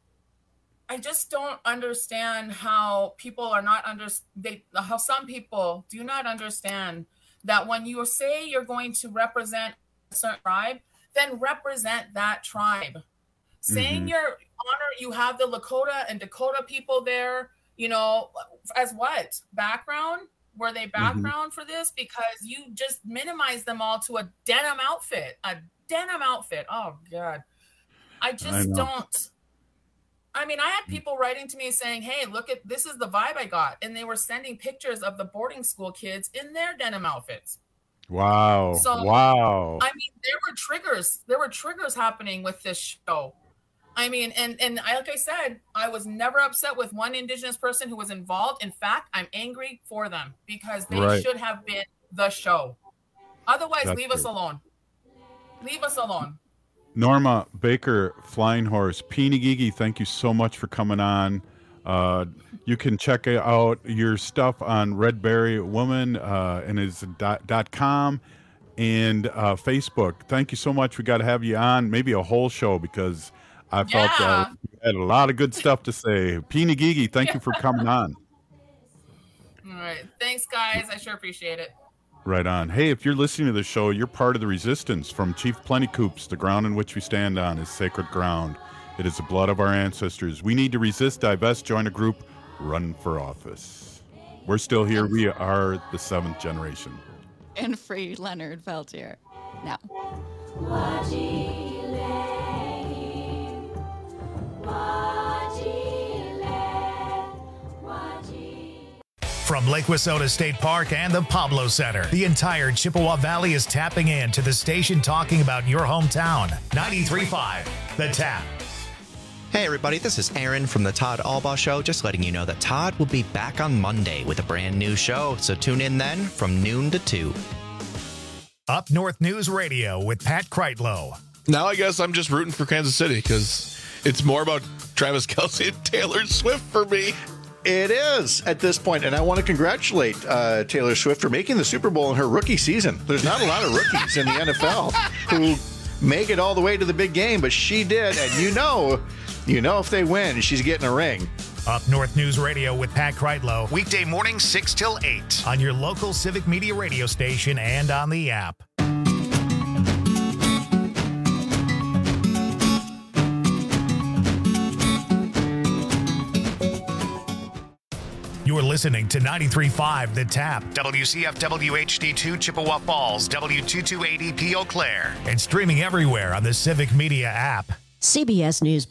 I just don't understand how people are not under, they, how some people do not understand that when you say you're going to represent a certain tribe, then represent that tribe. Saying Mhm. your honor, you have the Lakota and Dakota people there, you know, as what? Background? Were they background for this? Because you just minimize them all to a denim outfit, a denim outfit. Oh, God. I just know. don't. I mean, I had people writing to me saying, hey, look at, this is the vibe I got. And they were sending pictures of the boarding school kids in their denim outfits. Wow. So, wow. I mean, there were triggers. There were triggers happening with this show. I mean, and, and I, like I said, I was never upset with one Indigenous person who was involved. In fact, I'm angry for them because they Right. should have been the show. Otherwise, That's leave us true. alone. Leave us alone. Norma Baker, Flying Horse, Peeny Gigi, thank you so much for coming on. Uh, you can check out your stuff on Redberry Woman uh, and is dot, dot com and uh, Facebook. Thank you so much. We got to have you on, maybe a whole show, because I felt Yeah. uh, you had a lot of good stuff to say. Peeny Gigi, thank you for coming on. All right. Thanks, guys. I sure appreciate it. Right on. Hey, if you're listening to the show, you're part of the resistance. From Chief Plentycoops, the ground in which we stand on is sacred ground. It is the blood of our ancestors. We need to resist, divest, join a group, run for office. We're still here. We are the seventh generation. And free Leonard Peltier. Now. From Lake Wissota State Park and the Pablo Center, the entire Chippewa Valley is tapping in to the station talking about your hometown. ninety-three point five, The Tap. Hey everybody, this is Aaron from the Todd Albaugh Show. Just letting you know that Todd will be back on Monday with a brand new show. So tune in then from noon to two. Up North News Radio with Pat Kreitlow. Now I guess I'm just rooting for Kansas City because it's more about Travis Kelce and Taylor Swift for me. It is at this point, and I want to congratulate uh, Taylor Swift for making the Super Bowl in her rookie season. There's not a lot of rookies in the N F L who make it all the way to the big game, but she did, and you know, you know if they win, she's getting a ring. Up North News Radio with Pat Kreitlow. Weekday morning, six till eight on your local Civic Media radio station and on the app. You are listening to ninety-three point five The Tap, W C F W H D two Chippewa Falls, W two two eighty P Eau Claire, and streaming everywhere on the Civic Media app. C B S News